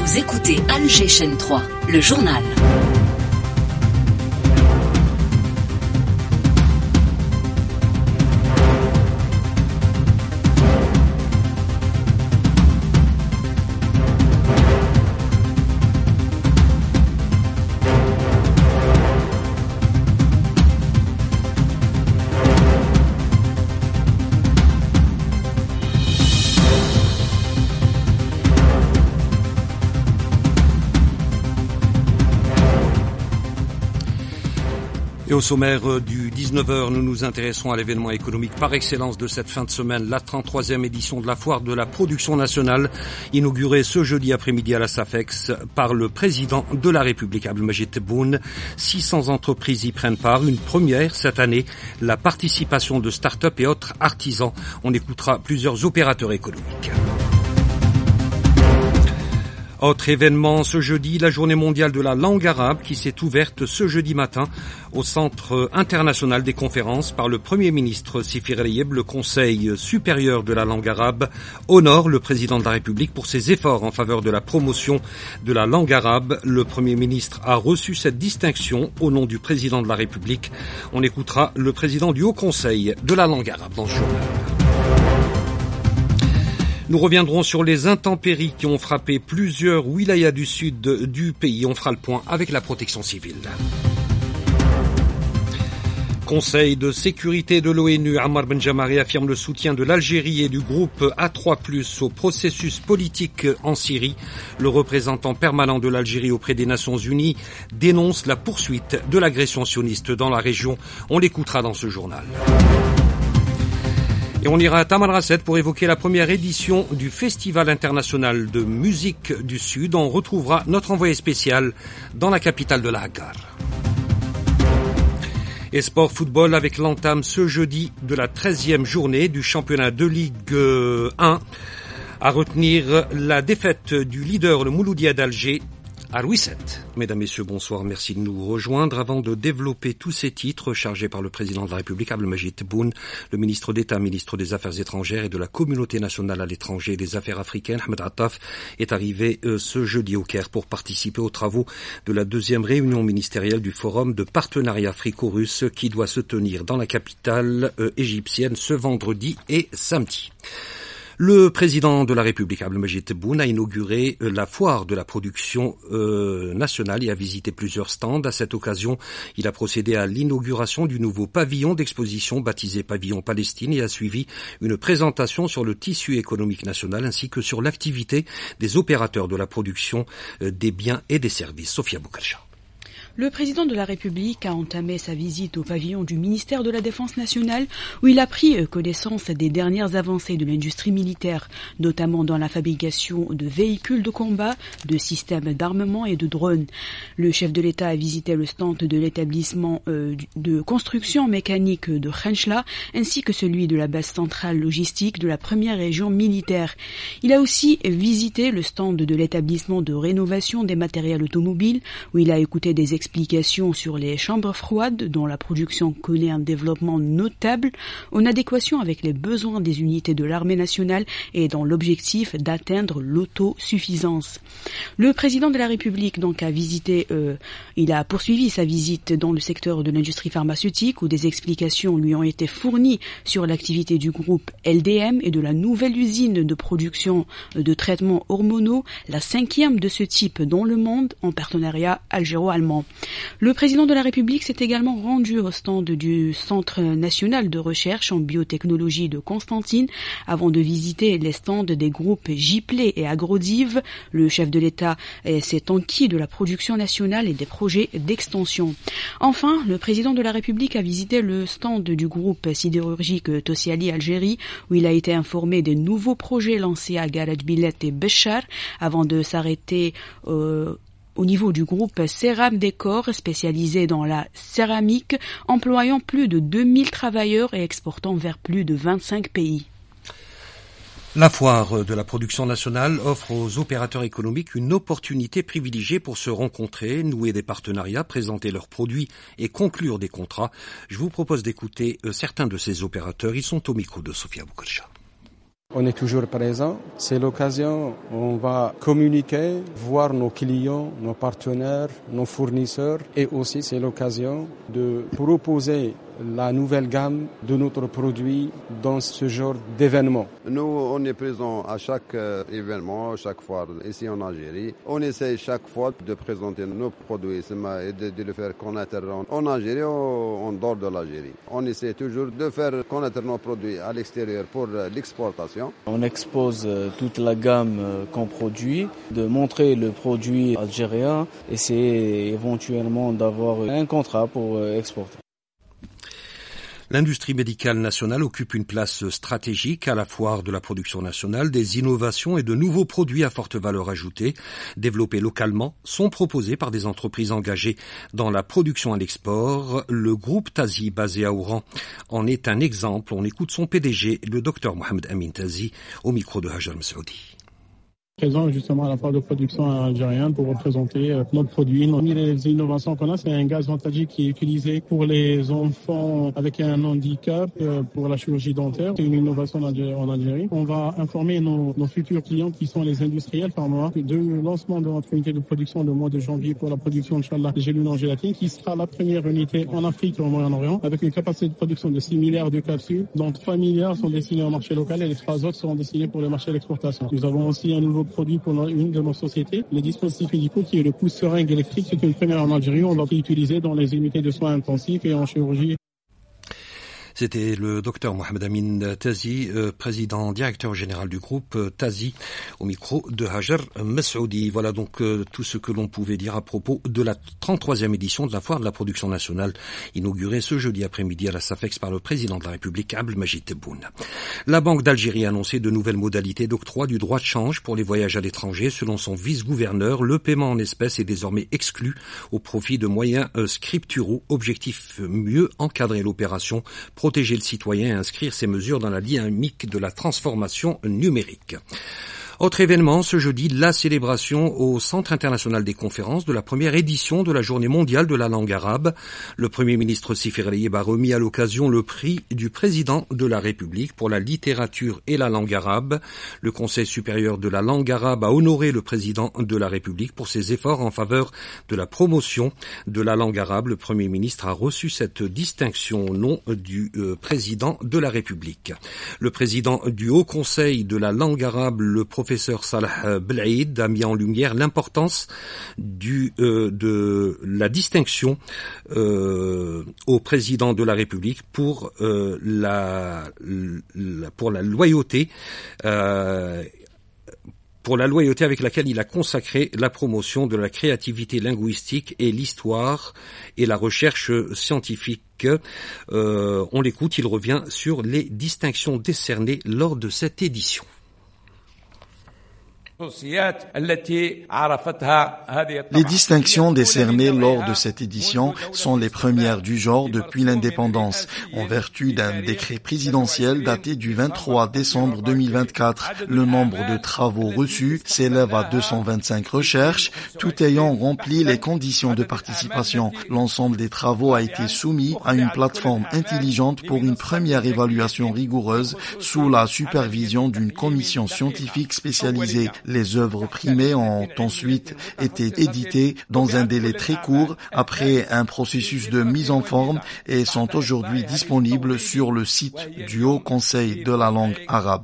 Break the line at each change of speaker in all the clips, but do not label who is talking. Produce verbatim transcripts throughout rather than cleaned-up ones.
Vous écoutez Alger Chaîne trois, le journal.
Et au sommaire du dix-neuf heures, nous nous intéresserons à l'événement économique par excellence de cette fin de semaine, la trente-troisième édition de la foire de la production nationale, inaugurée ce jeudi après-midi à la SAFEX par le président de la République, Abdelmajid Tebboune. six cents entreprises y prennent part, une première cette année, la participation de start-up et autres artisans. On écoutera plusieurs opérateurs économiques. Autre événement ce jeudi, la journée mondiale de la langue arabe qui s'est ouverte ce jeudi matin au Centre international des conférences par le Premier ministre Sifir El-Ayeb. Le Conseil supérieur de la langue arabe honore le président de la République pour ses efforts en faveur de la promotion de la langue arabe. Le Premier ministre a reçu cette distinction au nom du président de la République. On écoutera le président du Haut Conseil de la langue arabe dans ce journal. Nous reviendrons sur les intempéries qui ont frappé plusieurs wilayas du sud du pays. On fera le point avec la protection civile. Conseil de sécurité de l'ONU, Ammar Benjamari affirme le soutien de l'Algérie et du groupe A trois plus au processus politique en Syrie. Le représentant permanent de l'Algérie auprès des Nations Unies dénonce la poursuite de l'agression sioniste dans la région. On l'écoutera dans ce journal. Et on ira à Tamanrasset pour évoquer la première édition du Festival international de musique du Sud. On retrouvera notre envoyé spécial dans la capitale de la Hagar. Et sport football avec l'entame ce jeudi de la treizième journée du championnat de Ligue un. À retenir la défaite du leader, le Mouloudia d'Alger, à Louis sept. Mesdames, Messieurs, bonsoir. Merci de nous rejoindre. Avant de développer tous ces titres chargés par le président de la République, Abdelmajid Tebboune, le ministre d'État, ministre des Affaires étrangères et de la communauté nationale à l'étranger et des Affaires africaines, Ahmed Attaf, est arrivé euh, ce jeudi au Caire pour participer aux travaux de la deuxième réunion ministérielle du Forum de partenariat africo-russe qui doit se tenir dans la capitale euh, égyptienne ce vendredi et samedi. Le président de la République, Abdelmajid Tebboune, a inauguré la foire de la production euh, nationale et a visité plusieurs stands. À cette occasion, il a procédé à l'inauguration du nouveau pavillon d'exposition baptisé Pavillon Palestine et a suivi une présentation sur le tissu économique national ainsi que sur l'activité des opérateurs de la production euh, des biens et des services. Sophia Boukalcha.
Le président de la République a entamé sa visite au pavillon du ministère de la Défense nationale où il a pris connaissance des dernières avancées de l'industrie militaire, notamment dans la fabrication de véhicules de combat, de systèmes d'armement et de drones. Le chef de l'État a visité le stand de l'établissement de construction mécanique de Khenchla ainsi que celui de la base centrale logistique de la première région militaire. Il a aussi visité le stand de l'établissement de rénovation des matériels automobiles où il a écouté des explications sur les chambres froides dont la production connaît un développement notable en adéquation avec les besoins des unités de l'armée nationale et dans l'objectif d'atteindre l'autosuffisance. Le président de la République donc a visité, euh, il a poursuivi sa visite dans le secteur de l'industrie pharmaceutique où des explications lui ont été fournies sur l'activité du groupe L D M et de la nouvelle usine de production de traitements hormonaux, la cinquième de ce type dans le monde en partenariat algéro-allemand. Le président de la République s'est également rendu au stand du Centre national de recherche en biotechnologie de Constantine avant de visiter les stands des groupes Gipley et Agrodiv. Le chef de l'État s'est enquis de la production nationale et des projets d'extension. Enfin, le président de la République a visité le stand du groupe sidérurgique Tossiali Algérie où il a été informé des nouveaux projets lancés à Garad Billet et Béchar avant de s'arrêter euh, au niveau du groupe Céram Décor, spécialisé dans la céramique, employant plus de deux mille travailleurs et exportant vers plus de vingt-cinq pays.
La foire de la production nationale offre aux opérateurs économiques une opportunité privilégiée pour se rencontrer, nouer des partenariats, présenter leurs produits et conclure des contrats. Je vous propose d'écouter certains de ces opérateurs. Ils sont au micro de Sophia Boukalcha.
On est toujours présent. C'est l'occasion où on va communiquer, voir nos clients, nos partenaires, nos fournisseurs. Et aussi, c'est l'occasion de proposer la nouvelle gamme de notre produit dans ce genre d'événement.
Nous, on est présents à chaque euh, événement, chaque fois ici en Algérie. On essaie chaque fois de présenter nos produits et de, de le faire connaître en Algérie ou en dehors de l'Algérie. On essaie toujours de faire connaître nos produits à l'extérieur pour l'exportation.
On expose toute la gamme qu'on produit, de montrer le produit algérien, essayer éventuellement d'avoir un contrat pour exporter.
L'industrie médicale nationale occupe une place stratégique à la foire de la production nationale. Des innovations et de nouveaux produits à forte valeur ajoutée, développés localement, sont proposés par des entreprises engagées dans la production à l'export. Le groupe Tazi, basé à Oran, en est un exemple. On écoute son P D G, le docteur Mohamed Amin Tazi, au micro de Hajar Messaoudi.
Présent justement à la foire de production algérienne pour représenter euh, nos produits. Parmi les innovations qu'on a, c'est un gaz ventagé qui est utilisé pour les enfants avec un handicap euh, pour la chirurgie dentaire. C'est une innovation en Algérie. On va informer nos, nos futurs clients qui sont les industriels par mois du lancement de notre unité de production le mois de janvier pour la production, Inch'Allah, des gélules en gélatine, qui sera la première unité en Afrique et au Moyen-Orient avec une capacité de production de six milliards de capsules, dont trois milliards sont destinés au marché local et les trois autres seront destinés pour le marché de l'exportation. Nous avons aussi un nouveau produit pour une de nos sociétés, les dispositifs médicaux qui est le pousse-seringue électrique. C'est une première en Algérie. On l'a utilisé dans les unités de soins intensifs et en chirurgie.
C'était le docteur Mohamed Amin Tazi, euh, président directeur général du groupe euh, Tazi, au micro de Hajar Messaoudi. Voilà donc euh, tout ce que l'on pouvait dire à propos de la trente-troisième édition de la foire de la production nationale, inaugurée ce jeudi après-midi à la SAFEX par le président de la République, Abdelmajid Tebboune. La Banque d'Algérie a annoncé de nouvelles modalités d'octroi du droit de change pour les voyages à l'étranger. Selon son vice-gouverneur, le paiement en espèces est désormais exclu au profit de moyens euh, scripturaux. Objectif, mieux encadrer l'opération, protéger le citoyen et inscrire ces mesures dans la dynamique de la transformation numérique. Autre événement, ce jeudi, la célébration au Centre international des conférences de la première édition de la Journée mondiale de la langue arabe. Le Premier ministre Sifir El-Ayeb a remis à l'occasion le prix du président de la République pour la littérature et la langue arabe. Le Conseil supérieur de la langue arabe a honoré le président de la République pour ses efforts en faveur de la promotion de la langue arabe. Le Premier ministre a reçu cette distinction au nom du euh, président de la République. Le président du Haut Conseil de la langue arabe, le professeur professeur Salah Belaïd, a mis en lumière l'importance du euh, de la distinction euh, au président de la République pour euh, la, la pour la loyauté euh, pour la loyauté avec laquelle il a consacré la promotion de la créativité linguistique et l'histoire et la recherche scientifique. Euh, on l'écoute, il revient sur les distinctions décernées lors de cette édition.
Les distinctions décernées lors de cette édition sont les premières du genre depuis l'indépendance, en vertu d'un décret présidentiel daté du vingt-trois décembre deux mille vingt-quatre. Le nombre de travaux reçus s'élève à deux cent vingt-cinq recherches, tout ayant rempli les conditions de participation. L'ensemble des travaux a été soumis à une plateforme intelligente pour une première évaluation rigoureuse sous la supervision d'une commission scientifique spécialisée. Les œuvres primées ont ensuite été éditées dans un délai très court après un processus de mise en forme et sont aujourd'hui disponibles sur le site du Haut Conseil de la langue arabe.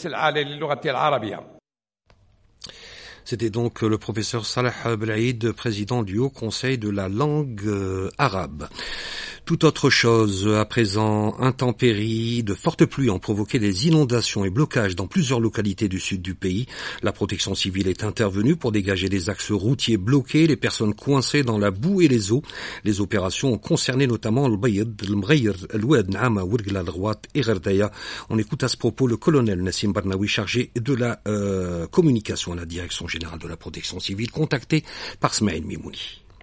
C'était donc le professeur Salah Belaïd, président du Haut Conseil de la langue euh, arabe. Tout autre chose, à présent, intempéries, de fortes pluies ont provoqué des inondations et blocages dans plusieurs localités du sud du pays. La protection civile est intervenue pour dégager des axes routiers bloqués, les personnes coincées dans la boue et les eaux. Les opérations ont concerné notamment le Bayed, le Mghayr, le Oued Naama, Ouirgla Droite et Gherdaya. On écoute à ce propos le colonel Nassim Barnaoui, chargé de la euh, communication à la direction générale de la protection civile, contacté par Smaïl Mimouni.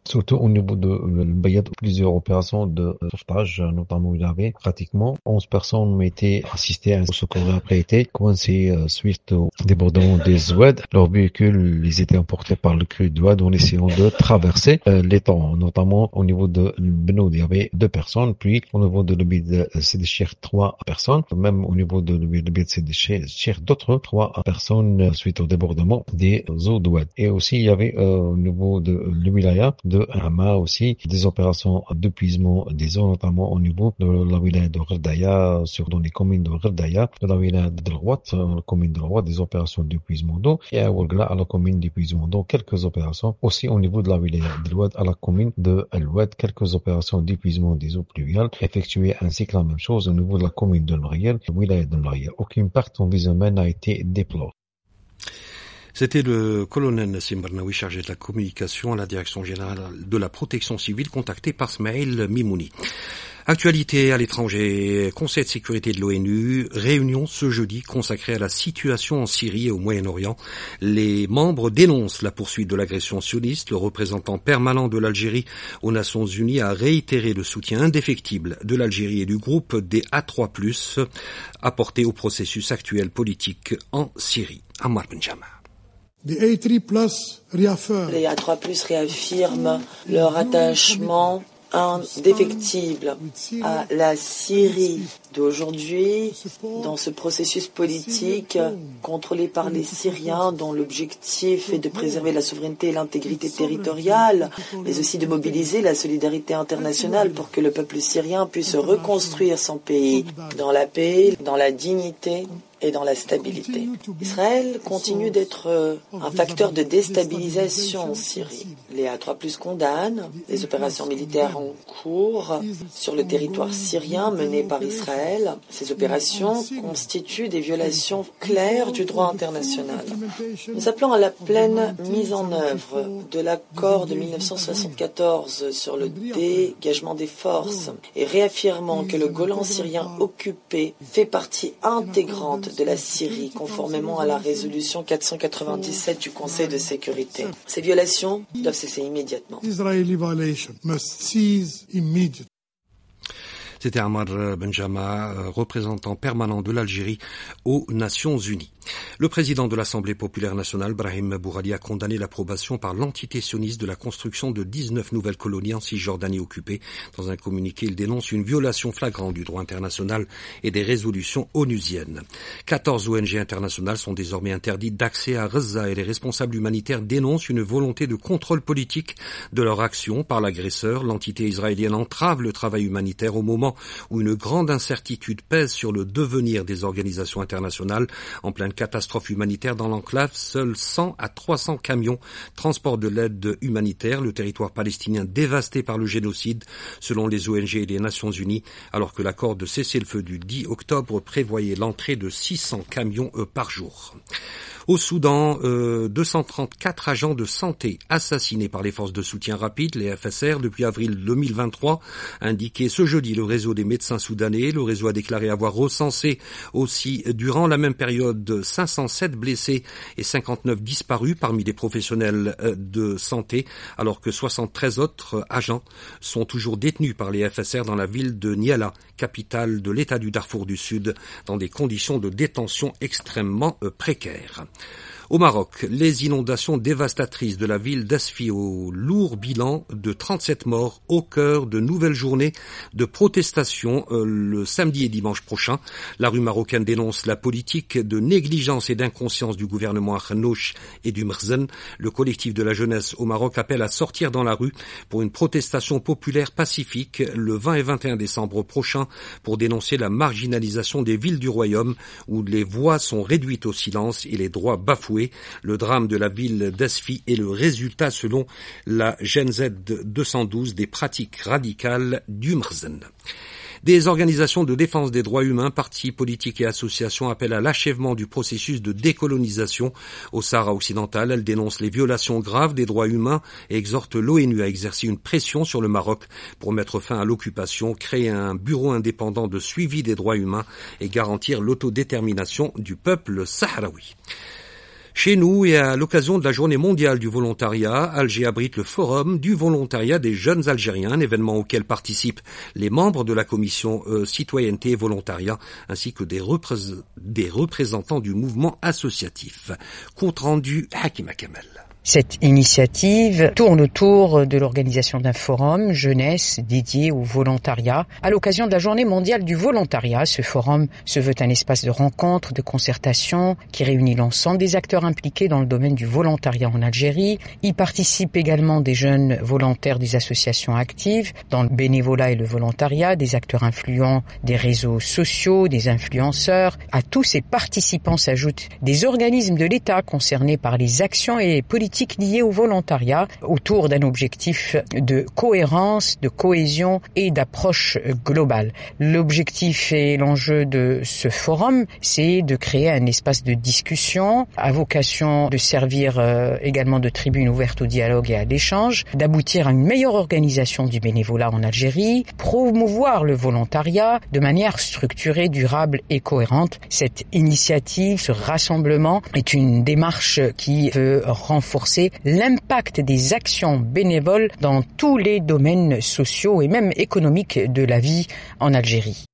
surtout au niveau de Bayad, plusieurs opérations de sauvetage, notamment il y avait pratiquement onze personnes ont été assistées à un secours après été coincées suite au débordement des Oued. Leurs véhicules, ils étaient emportés par le cru d'Oued en essayant de traverser l'étang, notamment au niveau de Benoud, il y avait deux personnes, puis au niveau de l'Obid Sédéchir, trois personnes, même au niveau de l'Obid Sédéchir, d'autres trois personnes suite au débordement des eaux d'Oued. Et aussi, il y avait euh, au niveau de l'Wilaya de Hama aussi des opérations d'épuisement des eaux, notamment au niveau de la wilaya de Gherdaya, sur dans les communes de Gherdaya, de la wilaya de Rouat, la commune de Rouat, des opérations d'épuisement d'eau, et à Ouargla, à la commune d'épuisement d'eau, quelques opérations aussi au niveau de la wilaya de Rouat, à la commune de Al-Ouad, quelques opérations d'épuisement des eaux pluviales effectuées, ainsi que la même chose au niveau de la commune de L'Ariel, la wilaya de L'Ariel. Aucune perte en vie humaine n'a été déplorée.
C'était le colonel Nassim Barnaoui, chargé de la communication à la direction générale de la protection civile, contacté par Smaïl Mimouni. Actualité à l'étranger, Conseil de sécurité de l'ONU, réunion ce jeudi consacrée à la situation en Syrie et au Moyen-Orient. Les membres dénoncent la poursuite de l'agression sioniste. Le représentant permanent de l'Algérie aux Nations Unies a réitéré le soutien indéfectible de l'Algérie et du groupe des A trois plus, apporté au processus actuel politique en Syrie. Ammar Benjama.
Les A trois plus réaffirment leur attachement indéfectible à la Syrie d'aujourd'hui, dans ce processus politique contrôlé par les Syriens, dont l'objectif est de préserver la souveraineté et l'intégrité territoriale, mais aussi de mobiliser la solidarité internationale pour que le peuple syrien puisse reconstruire son pays dans la paix, dans la dignité et dans la stabilité. Israël continue d'être un facteur de déstabilisation en Syrie. Les A trois plus condamnent les opérations militaires en cours sur le territoire syrien menées par Israël. Ces opérations constituent des violations claires du droit international. Nous appelons à la pleine mise en œuvre de l'accord de mille neuf cent soixante-quatorze sur le dégagement des forces et réaffirmons que le Golan syrien occupé fait partie intégrante de la Syrie, conformément à la résolution quatre cent quatre-vingt-dix-sept du Conseil de sécurité. Ces violations doivent cesser immédiatement.
C'était Ammar Benjama, représentant permanent de l'Algérie aux Nations Unies. Le président de l'Assemblée populaire nationale, Brahim Bourali, a condamné l'approbation par l'entité sioniste de la construction de dix-neuf nouvelles colonies en Cisjordanie occupée. Dans un communiqué, il dénonce une violation flagrante du droit international et des résolutions onusiennes. quatorze O N G internationales sont désormais interdites d'accès à Gaza et les responsables humanitaires dénoncent une volonté de contrôle politique de leur action par l'agresseur. L'entité israélienne entrave le travail humanitaire au moment où une grande incertitude pèse sur le devenir des organisations internationales. En pleine catastrophe humanitaire dans l'enclave, seuls cent à trois cents camions transportent de l'aide humanitaire, le territoire palestinien dévasté par le génocide, selon les O N G et les Nations Unies, alors que l'accord de cessez-le-feu du dix octobre prévoyait l'entrée de six cents camions par jour. Au Soudan, euh, deux cent trente-quatre agents de santé assassinés par les forces de soutien rapide, les F S R, depuis avril deux mille vingt-trois, indiqué ce jeudi le réseau des médecins soudanais. Le réseau a déclaré avoir recensé aussi, durant la même période, cinq cent sept blessés et cinquante-neuf disparus parmi les professionnels de santé, alors que soixante-treize autres agents sont toujours détenus par les F S R dans la ville de Niala, capitale de l'État du Darfour du Sud, dans des conditions de détention extrêmement précaires. Au Maroc, les inondations dévastatrices de la ville d'Asfi au lourd bilan de trente-sept morts au cœur de nouvelles journées de protestation euh, le samedi et dimanche prochain. La rue marocaine dénonce la politique de négligence et d'inconscience du gouvernement Khanouch et du Mrzen. Le collectif de la jeunesse au Maroc appelle à sortir dans la rue pour une protestation populaire pacifique le vingt et vingt et un décembre prochain pour dénoncer la marginalisation des villes du royaume où les voix sont réduites au silence et les droits bafoués. Le drame de la ville d'Asfi est le résultat, selon la Gen Z deux cent douze, des pratiques radicales du Mrzen. Des organisations de défense des droits humains, partis politiques et associations appellent à l'achèvement du processus de décolonisation au Sahara occidental. Elles dénoncent les violations graves des droits humains et exhortent l'ONU à exercer une pression sur le Maroc pour mettre fin à l'occupation, créer un bureau indépendant de suivi des droits humains et garantir l'autodétermination du peuple sahraoui. Chez nous et à l'occasion de la journée mondiale du volontariat, Alger abrite le forum du volontariat des jeunes Algériens, un événement auquel participent les membres de la commission euh, citoyenneté et volontariat, ainsi que des, représ- des représentants du mouvement associatif. Compte rendu Hakima Kamel.
Cette initiative tourne autour de l'organisation d'un forum jeunesse dédié au volontariat à l'occasion de la journée mondiale du volontariat. Ce forum se veut un espace de rencontre, de concertation qui réunit l'ensemble des acteurs impliqués dans le domaine du volontariat en Algérie. Y participent également des jeunes volontaires des associations actives dans le bénévolat et le volontariat, des acteurs influents des réseaux sociaux, des influenceurs. À tous ces participants s'ajoutent des organismes de l'État concernés par les actions et les politiques liées au volontariat autour d'un objectif de cohérence, de cohésion et d'approche globale. L'objectif et l'enjeu de ce forum, c'est de créer un espace de discussion à vocation de servir euh, également de tribune ouverte au dialogue et à l'échange, d'aboutir à une meilleure organisation du bénévolat en Algérie, promouvoir le volontariat de manière structurée, durable et cohérente. Cette initiative, ce rassemblement est une démarche qui veut renforcer l'impact des actions bénévoles dans tous les domaines sociaux et même économiques de la vie en Algérie.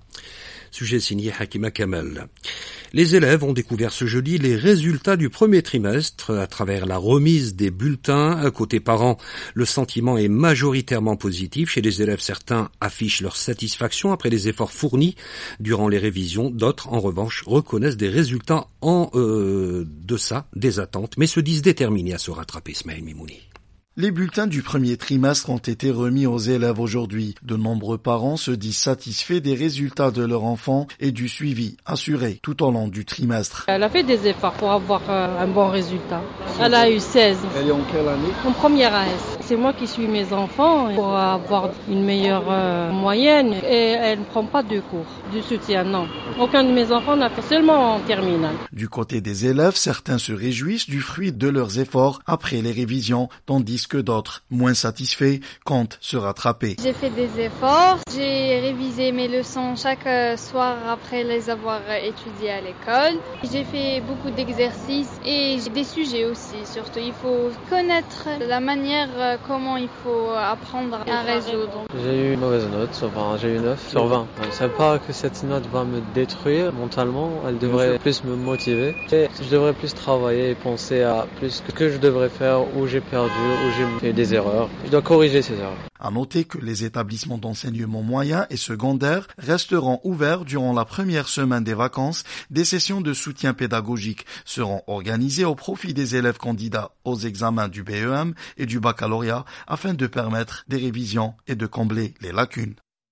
Sujet signé Hakima Kamel. Les élèves ont découvert ce jeudi les résultats du premier trimestre à travers la remise des bulletins. Côté parents, le sentiment est majoritairement positif. Chez les élèves, certains affichent leur satisfaction après les efforts fournis durant les révisions. D'autres, en revanche, reconnaissent des résultats en euh, deçà des attentes, mais se disent déterminés à se rattraper. Ismaël Mimouni.
Les bulletins du premier trimestre ont été remis aux élèves aujourd'hui. De nombreux parents se disent satisfaits des résultats de leur enfant et du suivi assuré tout au long du trimestre.
Elle a fait des efforts pour avoir un bon résultat. Elle a eu seize.
Elle est en quelle année?
En première A S. C'est moi qui suis mes enfants pour avoir une meilleure euh, moyenne et elle ne prend pas de cours, du soutien, non. Aucun de mes enfants n'a fait, seulement en terminale.
Du côté des élèves, certains se réjouissent du fruit de leurs efforts après les révisions, tandis que d'autres, moins satisfaits, comptent se rattraper.
J'ai fait des efforts, j'ai révisé mes leçons chaque soir après les avoir étudiées à l'école. J'ai fait beaucoup d'exercices et j'ai des sujets aussi, surtout il faut connaître la manière comment il faut apprendre à résoudre.
J'ai eu une mauvaise note, enfin j'ai eu neuf sur vingt. C'est pas que cette note va me détruire mentalement, elle devrait plus me motiver. Et je devrais plus travailler et penser à plus ce que je devrais faire, où j'ai perdu, où j'ai fait des erreurs. Je dois corriger ces erreurs.
À noter que les établissements d'enseignement moyen et secondaire resteront ouverts durant la première semaine des vacances. Des sessions de soutien pédagogique seront organisées au profit des élèves candidats aux examens du B E M et du baccalauréat afin de permettre des révisions et de combler les lacunes.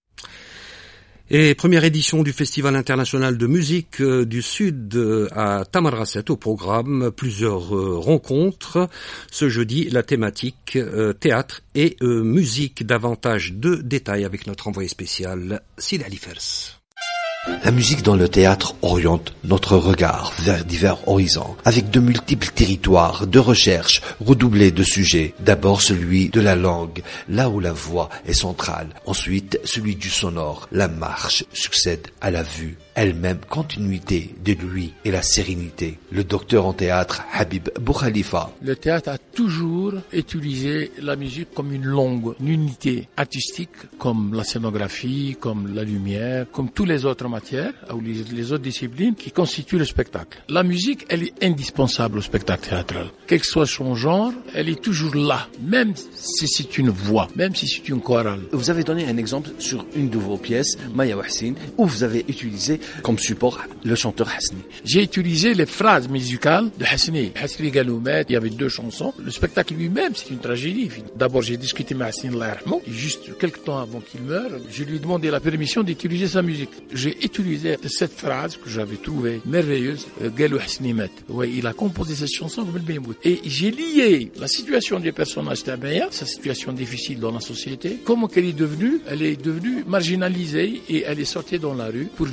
Et première édition du Festival international de musique euh, du Sud euh, à Tamanrasset. Au programme, plusieurs euh, rencontres. Ce jeudi, la thématique euh, théâtre et euh, musique. Davantage de détails avec notre envoyé spécial, Sid Ali Fers.
La musique dans le théâtre oriente notre regard vers divers horizons, avec de multiples territoires de recherche redoublés de sujets. D'abord celui de la langue, là où la voix est centrale. Ensuite celui du sonore. La marche succède à la vue, elle-même continuité de lui et la sérénité. Le docteur en théâtre Habib Boukhalifa.
Le théâtre a toujours utilisé la musique comme une langue, une unité artistique, comme la scénographie, comme la lumière, comme tous les autres matières ou les, les autres disciplines qui constituent le spectacle. La musique, elle est indispensable au spectacle théâtral. Quel que soit son genre, elle est toujours là, même si c'est une voix, même si c'est une chorale.
Vous avez donné un exemple sur une de vos pièces, Maya Wahsin, où vous avez utilisé comme support le chanteur Hasni.
J'ai utilisé les phrases musicales de Hasni. Hasni Galoumet, il y avait deux chansons. Le spectacle lui-même, c'est une tragédie. D'abord, j'ai discuté avec Hasni Allah yarhamou, et juste quelques temps avant qu'il meure, je lui ai demandé la permission d'utiliser sa musique. J'ai utilisé cette phrase que j'avais trouvée merveilleuse, Galou Hasni Met. Ouais, il a composé cette chanson comme le Bémout. Et j'ai lié la situation du personnage Tabaya, sa situation difficile dans la société, comment qu'elle est devenue, elle est devenue marginalisée et elle est sortie dans la rue pour vivre. Et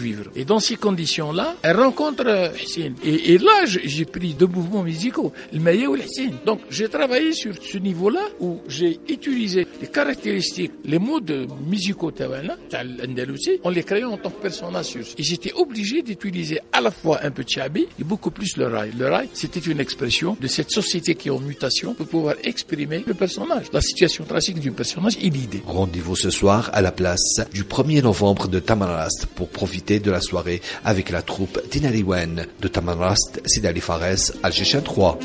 Et dans ces conditions-là, elle rencontre Hissène. Et, et là, j'ai pris deux mouvements musicaux, le Maya ou le Hissène. Donc, j'ai travaillé sur ce niveau-là où j'ai utilisé les caractéristiques, les modes musicaux tawana, l'Andalousie, en les créant en tant que personnage. Et j'étais obligé d'utiliser à la fois un peu de Chabi et beaucoup plus le rail. Le rail, c'était une expression de cette société qui est en mutation pour pouvoir exprimer le personnage, la situation tragique du personnage et l'idée.
Rendez-vous ce soir à la place du premier novembre de Tamanrast pour profiter de la soirée avec la troupe Tinariwen de Tamanrast, Sidali Fares, Alger trois.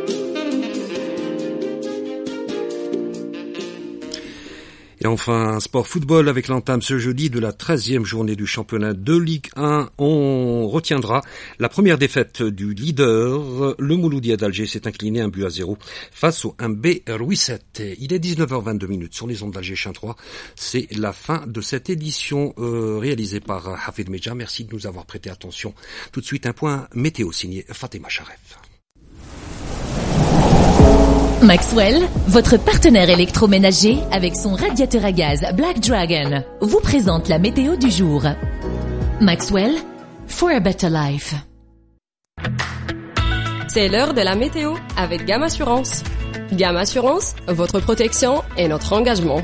Et enfin, sport football avec l'entame ce jeudi de la treizième journée du championnat de Ligue un. On retiendra la première défaite du leader. Le Mouloudia d'Alger s'est incliné un but à zéro face au M B Rouisset. Il est dix-neuf heures vingt-deux sur les ondes d'Alger trois. C'est la fin de cette édition euh, réalisée par Hafid Medja. Merci de nous avoir prêté attention. Tout de suite, un point météo signé Fatima Charef.
Maxwell, votre partenaire électroménager avec son radiateur à gaz Black Dragon, vous présente la météo du jour. Maxwell, for a better life.
C'est l'heure de la météo avec Gamme Assurance. Gamme Assurance, votre protection et notre engagement.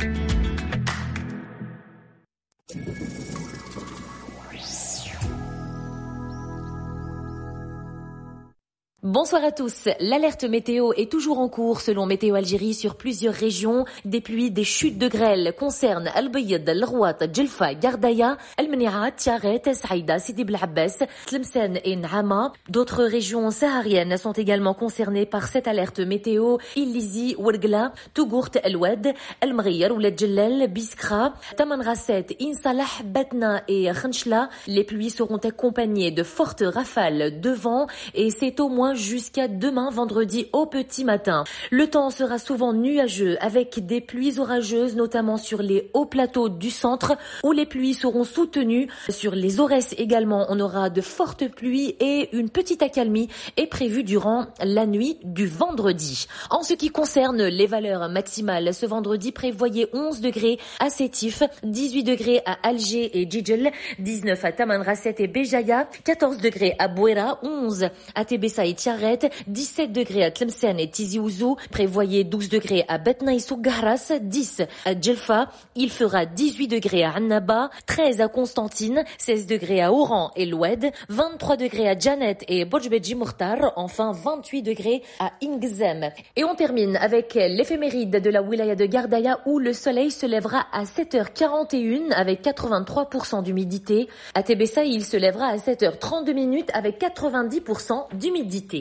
Bonsoir à tous. L'alerte météo est toujours en cours selon Météo Algérie sur plusieurs régions. Des pluies, des chutes de grêle concernent Al-Bayed, Al-Rouat, Djelfa, Gardaya, Al-Meniat, Tiaret, Saïda, Sidi Bel Abbas, Tlemcen et N'Ama. D'autres régions sahariennes sont également concernées par cette alerte météo. Ilizi, Ouergla, Tougourt, El-Oued, Al-Mghir, Ouled Djellal, Biskra, Tamanrasset, Insalah, Batna et Khenchla. Les pluies seront accompagnées de fortes rafales de vent et c'est au moins jusqu'à demain vendredi au petit matin. Le temps sera souvent nuageux avec des pluies orageuses notamment sur les hauts plateaux du centre où les pluies seront soutenues. Sur les Aurès également, on aura de fortes pluies et une petite accalmie est prévue durant la nuit du vendredi. En ce qui concerne les valeurs maximales, ce vendredi prévoyez onze degrés à Sétif, dix-huit degrés à Alger et Djidjel, dix-neuf à Tamanrasset et Béjaïa, quatorze degrés à Bouera, onze à Tébessa et Tiaret, dix-sept degrés à Tlemcen et Tizi Ouzou, prévoyez douze degrés à Batna et Sougharas, dix à Djelfa, il fera dix-huit degrés à Annaba, treize à Constantine, seize degrés à Oran et l'Oued, vingt-trois degrés à Janet et Bojbeji Mourtar, enfin vingt-huit degrés à Ingzem. Et on termine avec l'éphéméride de la wilaya de Gardaya où le soleil se lèvera à sept heures quarante et une avec quatre-vingt-trois pour cent d'humidité. À Tébessa, il se lèvera à sept heures trente-deux minutes avec quatre-vingt-dix pour cent d'humidité.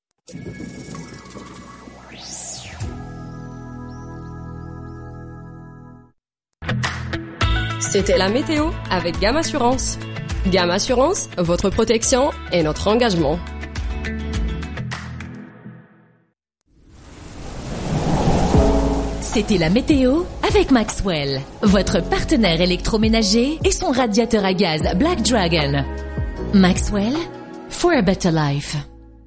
C'était la météo avec Gamme Assurance. Gamme Assurance, votre protection et notre engagement.
C'était la météo avec Maxwell, votre partenaire électroménager et son radiateur à gaz Black Dragon. Maxwell, for a better life.